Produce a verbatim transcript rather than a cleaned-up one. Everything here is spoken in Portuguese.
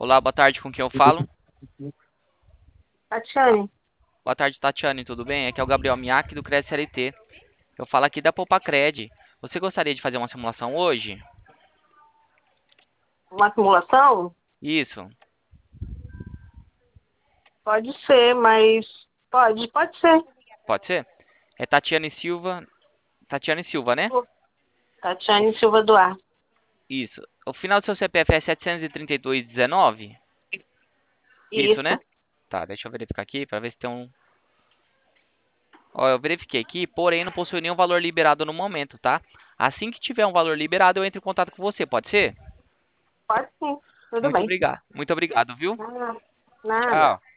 Olá, boa tarde, com quem eu falo? Tatiane, Boa tarde, Tatiane, tudo bem? Aqui é o Gabriel Miaki do Cresce L T. Eu falo aqui da Poupacred. Você gostaria de fazer uma simulação hoje? uma acumulação? Isso, Pode ser, mas pode, pode ser. pode ser? É Tatiane Silva, Tatiane Silva, né? O Tatiane f- Silva Duarte. Isso. O final do seu C P F é setecentos e trinta e dois dezenove? Isso, né? Isso. Tá, deixa eu verificar aqui para ver se tem um. Ó, eu verifiquei aqui, porém não possui nenhum valor liberado no momento, tá? Assim que tiver um valor liberado, eu entro em contato com você, pode ser? Pode sim. Tudo Muito bem. obrigado. Muito obrigado, viu? Nada. Nada. Tchau.